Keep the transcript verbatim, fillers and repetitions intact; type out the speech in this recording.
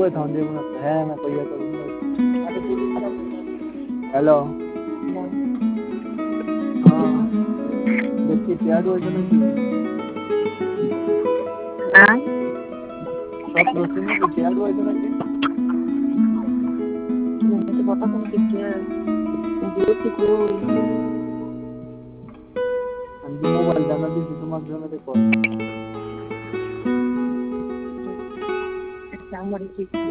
था जे मन है ना कोई तो हेलो हां देखिए क्या हो जाना हां सब प्रोसेस में क्या हो जाना कि नहीं तो पता नहीं क्या देखिए को अंजी मोबाइल जाना दी तुम्हारे घर में देखो अच्छा हमारी